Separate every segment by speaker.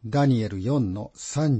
Speaker 1: ダニエル4の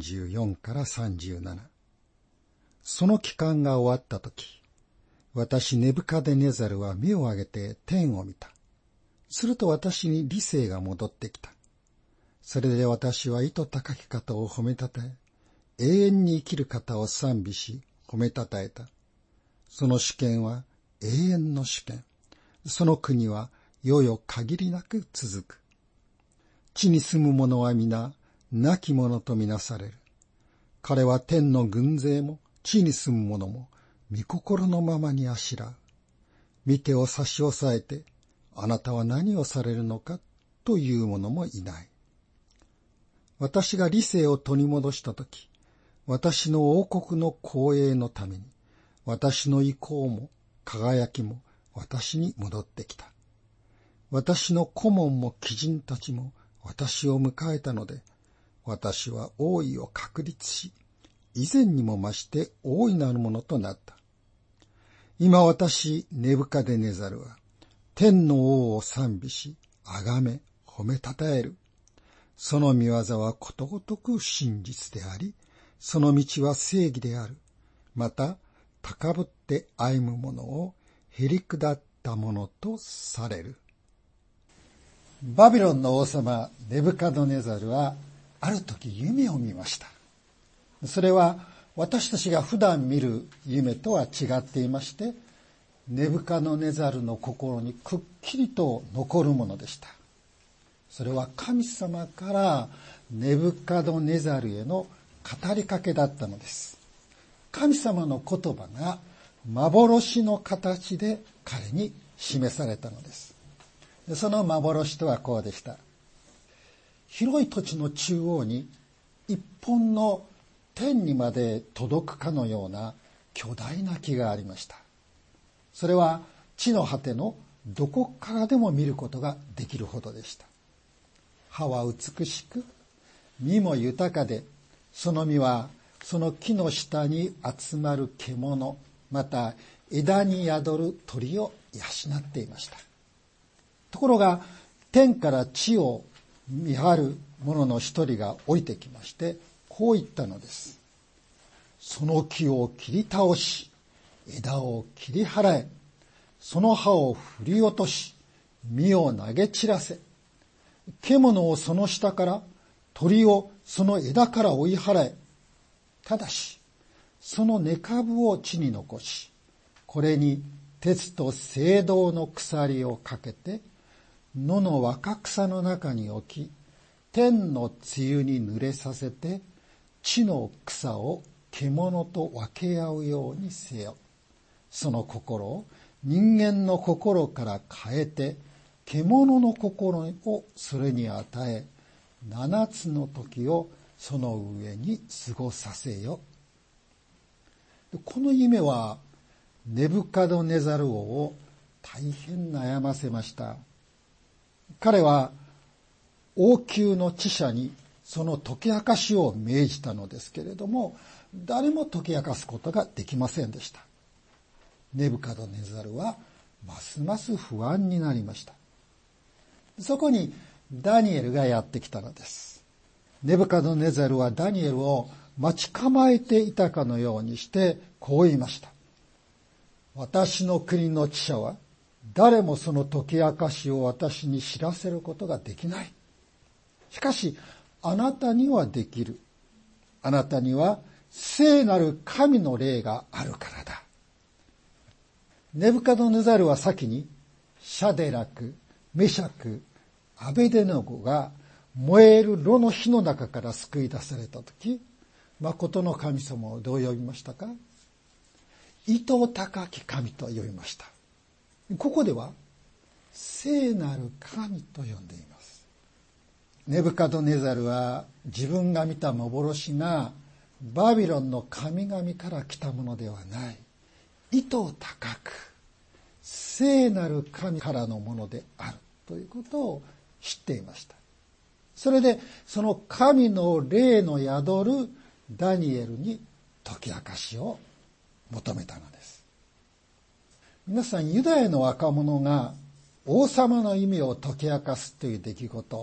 Speaker 1: 34から37。その期間が終わったとき、私ネブカデネザルは目を上げて天を見た。すると私に理性が戻ってきた。それで私は意図高き方を褒めたたえ、永遠に生きる方を賛美し、褒めたたえた。その主権は永遠の主権。その国は世々限りなく続く。地に住む者は皆、亡き者とみなされる。彼は天の軍勢も地に住む者も御心のままにあしらう。御手を差し押さえて、あなたは何をされるのかという者もいない。私が理性を取り戻したとき、私の王国の光栄のために、私の意向も輝きも私に戻ってきた。私の顧問も貴人たちも私を迎えたので、私は王位を確立し、以前にも増して大いなるものとなった。今私、ネブカデネザルは、天の王を賛美し、崇め、褒めたたえる。その御業はことごとく真実であり、その道は正義である。また、高ぶって歩む者をへりくだったものとされる。バビロンの王様ネブカドネザルは、ある時夢を見ました。それは私たちが普段見る夢とは違っていまして、ネブカドネザルの心にくっきりと残るものでした。それは神様からネブカドネザルへの語りかけだったのです。神様の言葉が幻の形で彼に示されたのです。その幻とはこうでした。広い土地の中央に一本の天にまで届くかのような巨大な木がありました。それは地の果てのどこからでも見ることができるほどでした。葉は美しく、実も豊かで、その実はその木の下に集まる獣、また枝に宿る鳥を養っていました。ところが天から地を見張る者の一人が降りてきまして、こう言ったのです。その木を切り倒し、枝を切り払え、その葉を振り落とし、実を投げ散らせ、獣をその下から、鳥をその枝から追い払え。ただし、その根株を地に残し、これに鉄と青銅の鎖をかけて、野の若草の中に置き、天の露に濡れさせて、地の草を獣と分け合うようにせよ。その心を人間の心から変えて、獣の心をそれに与え、7つの時をその上に過ごさせよ。この夢はネブカドネザル王を大変悩ませました。彼は王宮の知者にその解き明かしを命じたのですけれども、誰も解き明かすことができませんでした。ネブカドネザルはますます不安になりました。そこにダニエルがやってきたのです。ネブカドネザルはダニエルを待ち構えていたかのようにしてこう言いました。私の国の知者は誰もその解き明かしを私に知らせることができない。しかしあなたにはできる。あなたには聖なる神の霊があるからだ。ネブカドネザルは先にシャデラク、メシャク、アベデノゴが燃える炉の火の中から救い出されたとき、誠の神様をどう呼びましたか？意図高き神と呼びました。ここでは聖なる神と呼んでいます。ネブカドネザルは自分が見た幻がバビロンの神々から来たものではない。意図高く聖なる神からのものであるということを知っていました。それでその神の霊の宿るダニエルに解き明かしを求めたのです。皆さん、ユダヤの若者が王様の意味を解き明かすという出来事、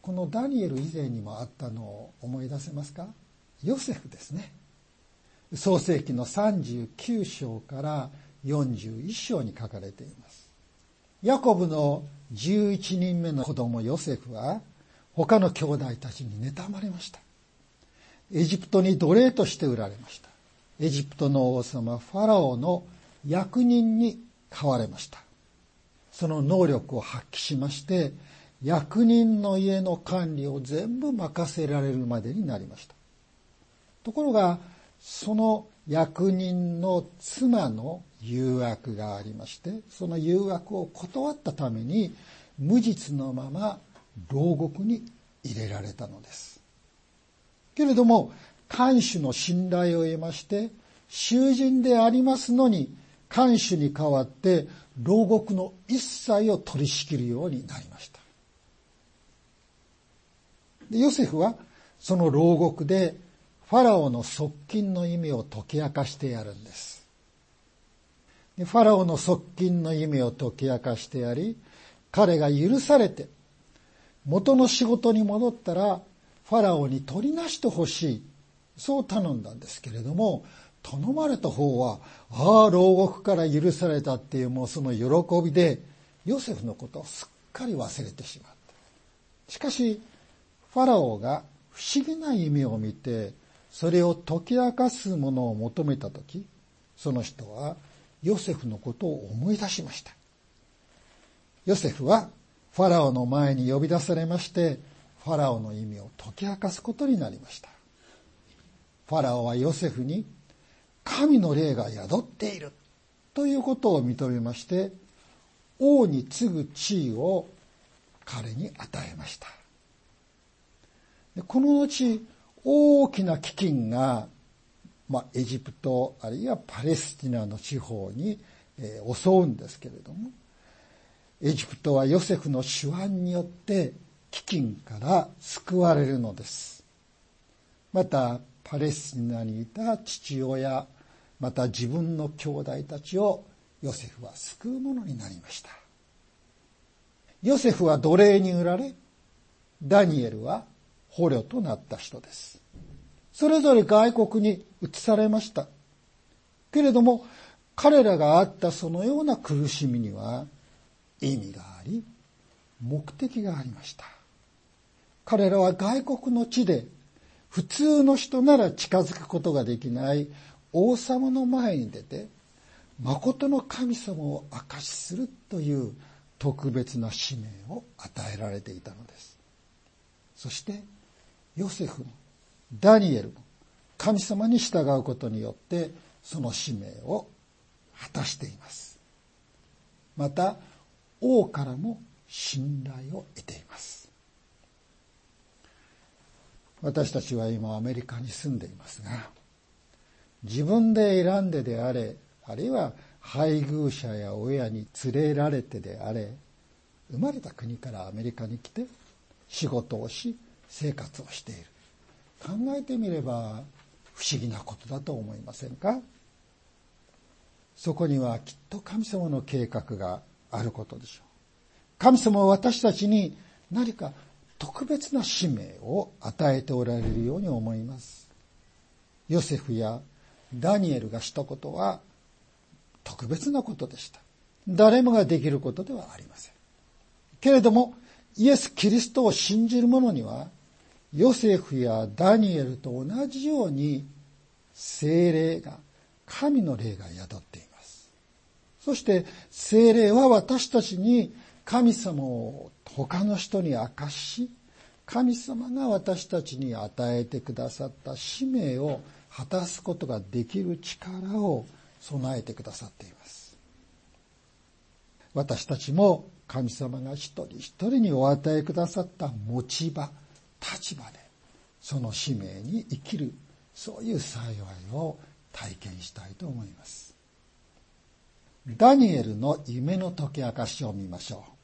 Speaker 1: このダニエル以前にもあったのを思い出せますか？ヨセフですね。創世記の39章から41章に書かれています。ヤコブの11人目の子供ヨセフは他の兄弟たちに妬まれました。エジプトに奴隷として売られました。エジプトの王様ファラオの役人に買われました。その能力を発揮しまして、役人の家の管理を全部任せられるまでになりました。ところが、その役人の妻の誘惑がありまして、その誘惑を断ったために、無実のまま牢獄に入れられたのです。けれども、看守の信頼を得まして、囚人でありますのに、看守に代わって牢獄の一切を取り仕切るようになりました。でヨセフはその牢獄でファラオの側近の意味を解き明かしてやるんです。でファラオの側近の意味を解き明かしてやり、彼が許されて元の仕事に戻ったらファラオに取りなしてほしい、そう頼んだんですけれども、頼まれた方は牢獄から許されたっていうもうその喜びでヨセフのことをすっかり忘れてしまった。しかしファラオが不思議な夢を見てそれを解き明かすものを求めたとき、その人はヨセフのことを思い出しました。ヨセフはファラオの前に呼び出されまして、ファラオの意味を解き明かすことになりました。ファラオはヨセフに神の霊が宿っているということを認めまして、王に次ぐ地位を彼に与えました。でこの後大きな飢饉が、エジプトあるいはパレスチナの地方に、襲うんですけれども、エジプトはヨセフの手腕によって飢饉から救われるのです。またパレスチナにいた父親、また自分の兄弟たちをヨセフは救うものになりました。ヨセフは奴隷に売られ、ダニエルは捕虜となった人です。それぞれ外国に移されました。けれども彼らがあったそのような苦しみには意味があり、目的がありました。彼らは外国の地で普通の人なら近づくことができない王様の前に出て、誠の神様を証しするという特別な使命を与えられていたのです。そしてヨセフもダニエルも神様に従うことによってその使命を果たしています。また王からも信頼を得ています。私たちは今アメリカに住んでいますが、自分で選んでであれ、あるいは配偶者や親に連れられてであれ、生まれた国からアメリカに来て仕事をし生活をしている。考えてみれば不思議なことだと思いませんか？そこにはきっと神様の計画があることでしょう。神様は私たちに何か特別な使命を与えておられるように思います。ヨセフやダニエルがしたことは特別なことでした。誰もができることではありません。けれどもイエス・キリストを信じる者にはヨセフやダニエルと同じように聖霊が、神の霊が宿っています。そして聖霊は私たちに神様を他の人に明かし、神様が私たちに与えてくださった使命を果たすことができる力を備えてくださっています。私たちも神様が一人一人にお与えくださった持ち場、立場でその使命に生きる、そういう幸いを体験したいと思います。ダニエルの夢の解き明かしを見ましょう。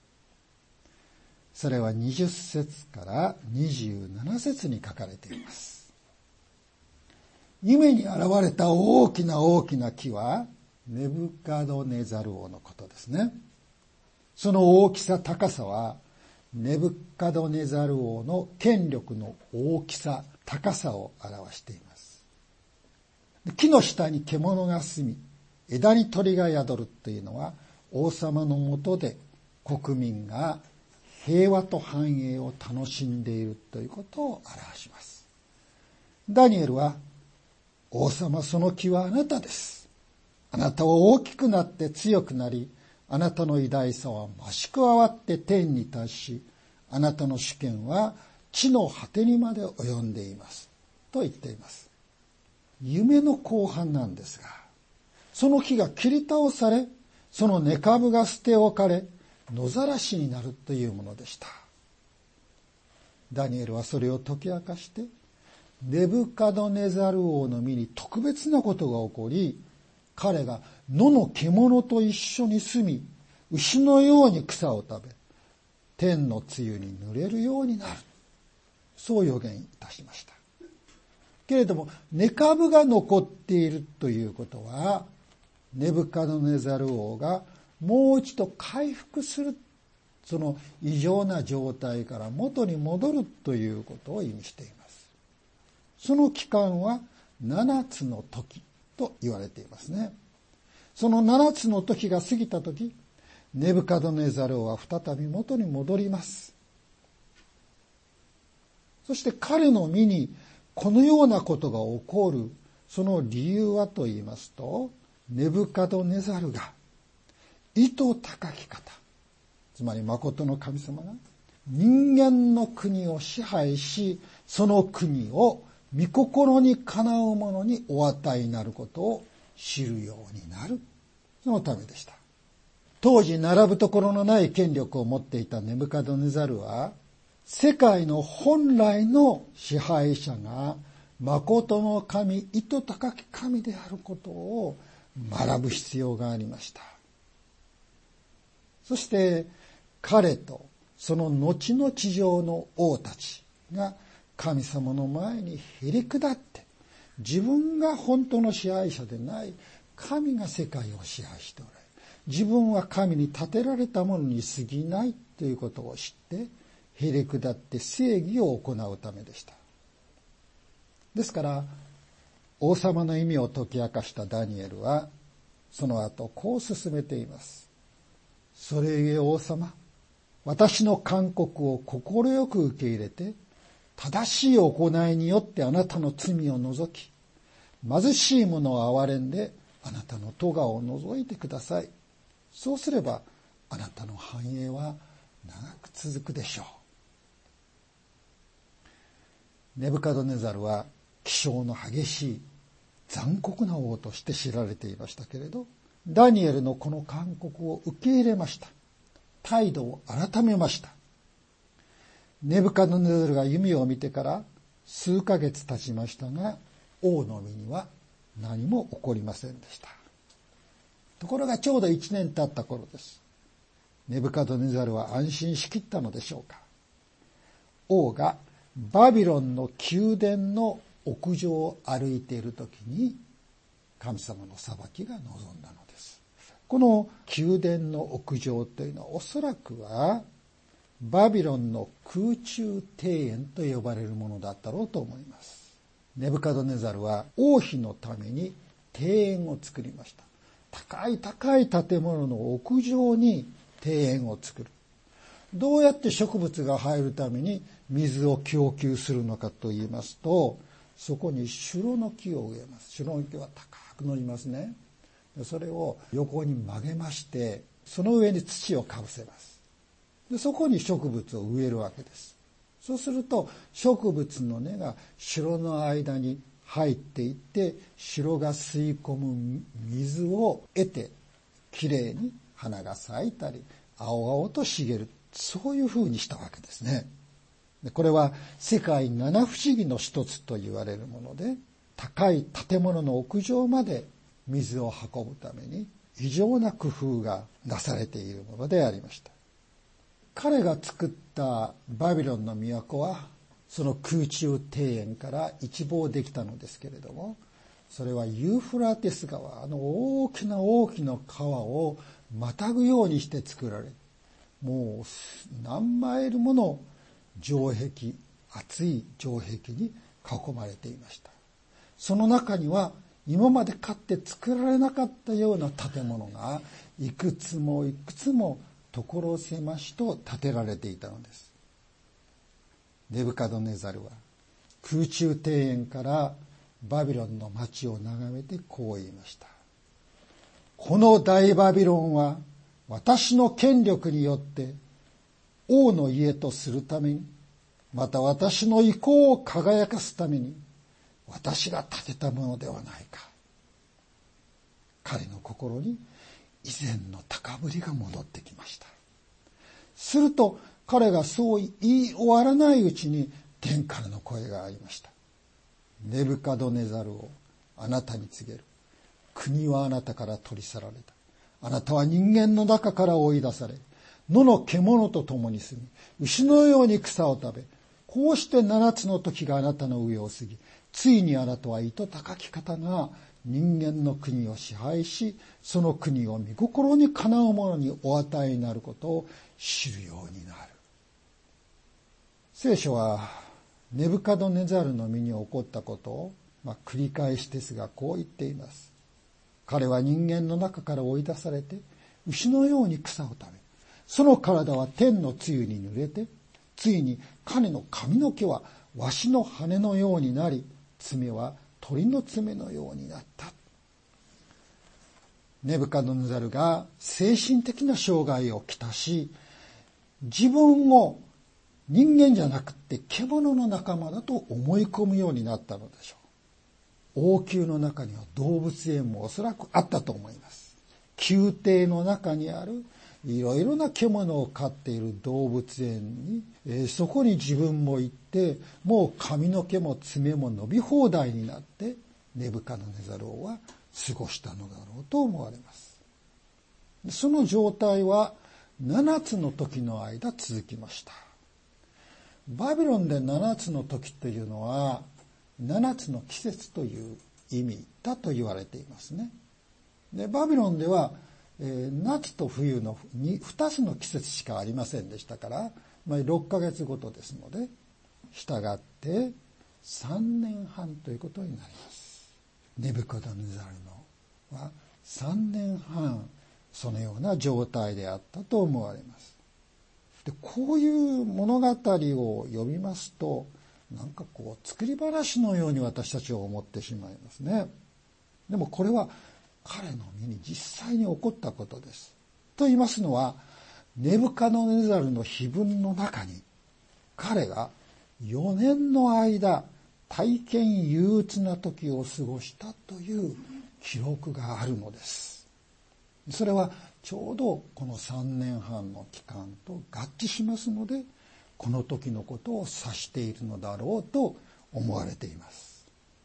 Speaker 1: それは20節から27節に書かれています。夢に現れた大きな大きな木はネブカドネザル王のことですね。その大きさ高さはネブカドネザル王の権力の大きさ、高さを表しています。木の下に獣が住み、枝に鳥が宿るというのは、王様の下で国民が平和と繁栄を楽しんでいるということを表します。ダニエルは、王様その木はあなたです。あなたは大きくなって強くなり、あなたの偉大さは増し加わって天に達し、あなたの主権は地の果てにまで及んでいます。と言っています。夢の後半なんですが、その木が切り倒され、その根株が捨て置かれ、野ざらしになるというものでした。ダニエルはそれを解き明かして、ネブカドネザル王の身に特別なことが起こり、彼が野の獣と一緒に住み、牛のように草を食べ、天の露に濡れるようになる。そう予言いたしました。けれども、根株が残っているということは、ネブカドネザル王がもう一度回復する、その異常な状態から元に戻るということを意味しています。その期間は7つの時と言われていますね。その7つの時が過ぎた時、ネブカドネザル王は再び元に戻ります。そして彼の身にこのようなことが起こる、その理由はと言いますと、ネブカドネザルが意図高き方、つまり真の神様が人間の国を支配し、その国を御心にかなう者にお与えになることを知るようになる。そのためでした。当時並ぶところのない権力を持っていたネブカドネザルは、世界の本来の支配者が真の神、意図高き神であることを学ぶ必要がありました。そして彼とその後の地上の王たちが神様の前にへり下って、自分が本当の支配者でない神が世界を支配しておられる。自分は神に立てられたものに過ぎないということを知って、へり下って正義を行うためでした。ですから、王様の意味を解き明かしたダニエルは、その後こう進めています。それゆえ王様、私の勧告を快く受け入れて、正しい行いによってあなたの罪を除き、貧しい者を憐れんであなたの咎を除いてください。そうすればあなたの繁栄は長く続くでしょう。ネブカドネザルは気性の激しい残酷な王として知られていましたけれど、ダニエルのこの勧告を受け入れました。態度を改めました。ネブカドネザルが夢を見てから数ヶ月経ちましたが、王の身には何も起こりませんでした。ところがちょうど1年経った頃です。ネブカドネザルは安心しきったのでしょうか。王がバビロンの宮殿の屋上を歩いているときに、神様の裁きが望んだのです。この宮殿の屋上というのはおそらくはバビロンの空中庭園と呼ばれるものだったろうと思います。ネブカドネザルは王妃のために庭園を作りました。高い高い建物の屋上に庭園を作る。どうやって植物が生えるために水を供給するのかと言いますと、そこにシュロの木を植えます。シュロの木は高く伸びますね。それを横に曲げまして、その上に土をかぶせます。でそこに植物を植えるわけです。そうすると植物の根が城の間に入っていって、城が吸い込む水を得て、きれいに花が咲いたり青々と茂る、そういうふうにしたわけですね。これは世界七不思議の一つと言われるもので、高い建物の屋上まで水を運ぶために異常な工夫がなされているものでありました。彼が作ったバビロンの都はその空中庭園から一望できたのですけれども、それはユーフラテス川、大きな大きな川をまたぐようにして作られ、 もう何マイルもの城壁、厚い城壁に囲まれていました。その中には今までかって作られなかったような建物がいくつもいくつも所狭しと建てられていたのです。ネブカドネザルは空中庭園からバビロンの町を眺めてこう言いました。この大バビロンは私の権力によって王の家とするために、また私の意向を輝かすために私が建てたものではないか。彼の心に以前の高ぶりが戻ってきました。すると彼がそう言い終わらないうちに天からの声がありました。ネブカドネザルをあなたに告げる。国はあなたから取り去られた。あなたは人間の中から追い出され、野の獣と共に住み、牛のように草を食べ、こうして7つの時があなたの上を過ぎ、ついにあなたは糸高き方が人間の国を支配し、その国を御心にかなう者にお与えになることを知るようになる。聖書はネブカドネザルの身に起こったことを、繰り返しですがこう言っています。彼は人間の中から追い出されて牛のように草を食べ、その体は天の露に濡れて、ついに彼の髪の毛はワシの羽のようになり、爪は鳥の爪のようになった。ネブカドネザルが精神的な障害をきたし、自分を人間じゃなくて獣の仲間だと思い込むようになったのでしょう。王宮の中には動物園もおそらくあったと思います。宮廷の中にあるいろいろな獣を飼っている動物園に、そこに自分も行って、もう髪の毛も爪も伸び放題になってネブカドネザル王は過ごしたのだろうと思われます。その状態は7つの時の間続きました。バビロンで7つの時というのは7つの季節という意味だと言われていますね。でバビロンでは夏と冬の2つの季節しかありませんでしたから、6ヶ月ごとですので、したがって3年半ということになります。ネブカドネザルのは3年半そのような状態であったと思われます。でこういう物語を読みますと、なんか作り話のように私たちは思ってしまいますね。でもこれは彼の身に実際に起こったことです。と言いますのは、ネブカドネザルの碑文の中に、彼が4年の間、大変憂鬱な時を過ごしたという記録があるのです。それはちょうどこの3年半の期間と合致しますので、この時のことを指しているのだろうと思われています。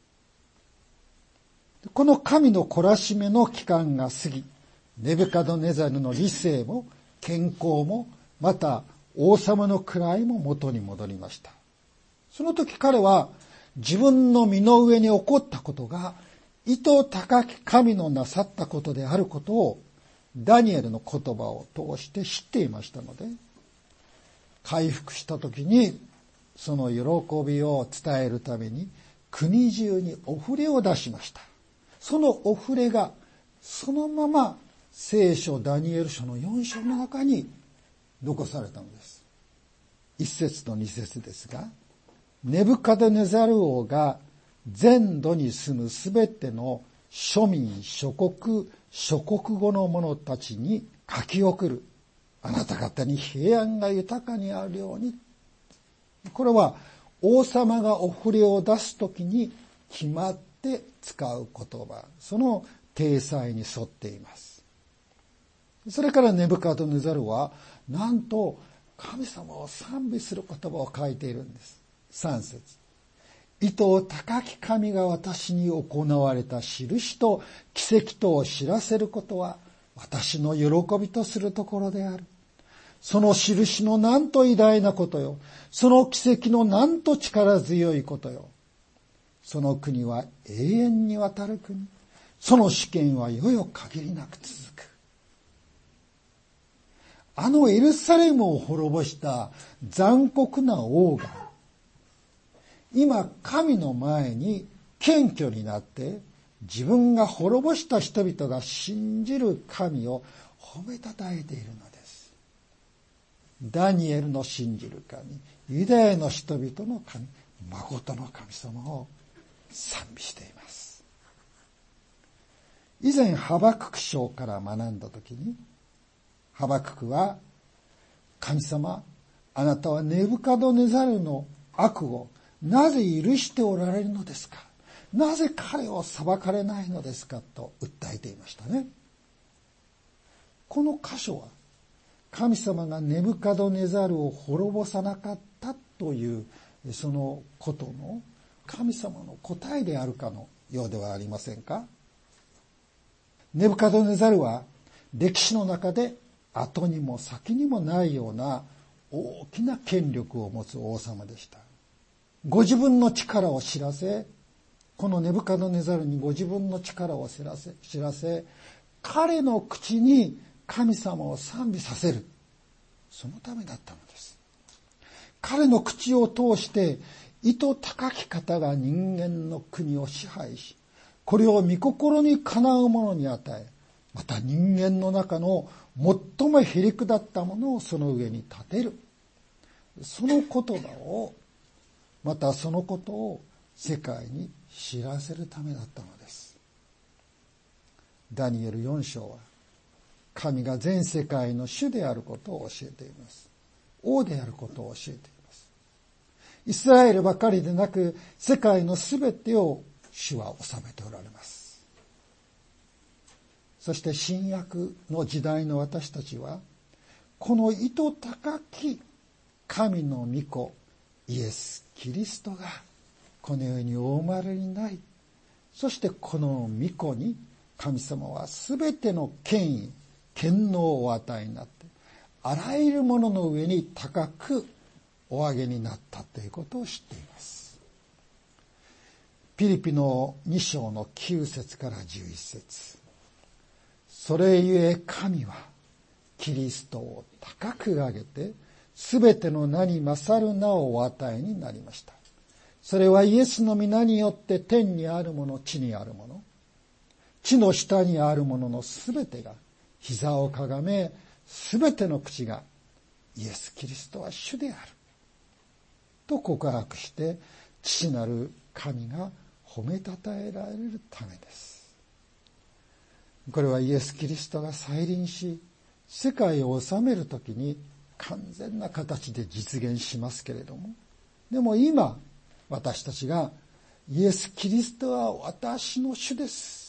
Speaker 1: この神の懲らしめの期間が過ぎ、ネブカドネザルの理性も健康も、また王様の位も元に戻りました。その時彼は自分の身の上に起こったことが意図高き神のなさったことであることをダニエルの言葉を通して知っていましたので、回復した時にその喜びを伝えるために国中にお触れを出しました。そのお触れがそのまま聖書ダニエル書の4章の中に残されたのです。1節と2節ですが、ネブカドネザル王が全土に住むすべての庶民諸国語の者たちに書き送る。あなた方に平安が豊かにあるように。これは王様がお触れを出すときに決まって使う言葉、その体裁に沿っています。それからネブカドネザルはなんと神様を賛美する言葉を書いているんです。3節。意図高き神が私に行われた印と奇跡とを知らせることは私の喜びとするところである。その印のなんと偉大なことよ。その奇跡のなんと力強いことよ。その国は永遠にわたる国。その主権は世々限りなく続く。 あのエルサレムを滅ぼした残酷な王が、今神の前に謙虚になって自分が滅ぼした人々が信じる神を褒めたたえているのです。ダニエルの信じる神、ユダヤの人々の神、誠の神様を賛美しています。以前ハバクク書から学んだときに、ハバククは、神様、あなたはネブカドネザルの悪をなぜ許しておられるのですか？なぜ彼を裁かれないのですか？と訴えていましたね。この箇所は、神様がネブカドネザルを滅ぼさなかったというそのことの神様の答えであるかのようではありませんか？ネブカドネザルは歴史の中で後にも先にもないような大きな権力を持つ王様でした。ご自分の力を知らせ、このネブカドネザルにご自分の力を知らせ、彼の口に神様を賛美させる。そのためだったのです。彼の口を通して意図高き方が人間の国を支配し、これを御心にかなう者に与え、また人間の中の最もへりくだったものをその上に立てる。その言葉を、またそのことを世界に知らせるためだったのです。ダニエル4章は、神が全世界の主であることを教えています。王であることを教えています。イスラエルばかりでなく、世界のすべてを主は治めておられます。そして新約の時代の私たちは、この意図高き神の御子、イエス・キリストがこの世にお生まれになり、そしてこの御子に神様はすべての権威、権能をお与えになって、あらゆるものの上に高くお上げになったということを知っています。ピリピの2章の9節から11節。それゆえ神はキリストを高く上げて、すべての名に勝る名をお与えになりました。それはイエスの皆によって天にあるもの、地にあるもの、地の下にあるもののすべてが膝をかがめ、すべての口がイエス・キリストは主であると告白して、父なる神が褒めたたえられるためです。これはイエス・キリストが再臨し、世界を治めるときに完全な形で実現しますけれども、でも今私たちがイエス・キリストは私の主です、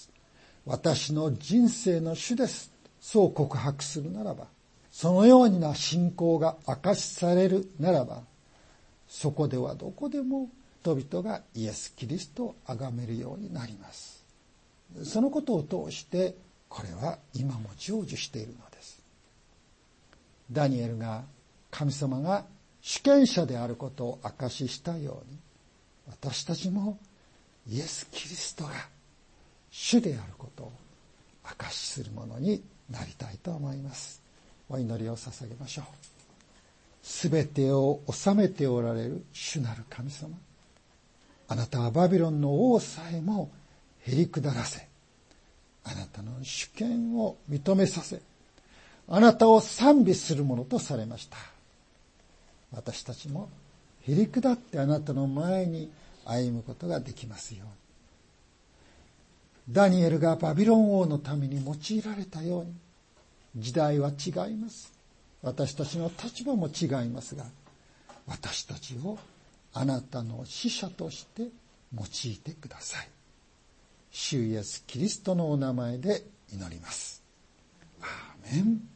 Speaker 1: 私の人生の主です、そう告白するならば、そのような信仰が証しされるならば、そこではどこでも人々がイエス・キリストを崇めるようになります。そのことを通してこれは今も成就しているのです。ダニエルが神様が主権者であることを証ししたように、私たちもイエス・キリストが主であることを証しするものになりたいと思います。お祈りを捧げましょう。すべてを治めておられる主なる神様、あなたはバビロンの王さえもへりくだらせ、あなたの主権を認めさせ、あなたを賛美するものとされました。私たちもへりくだってあなたの前に歩むことができますように。ダニエルがバビロン王のために用いられたように、時代は違います。私たちの立場も違いますが、私たちをあなたの使者として用いてください。主イエス・キリストのお名前で祈ります。アーメン。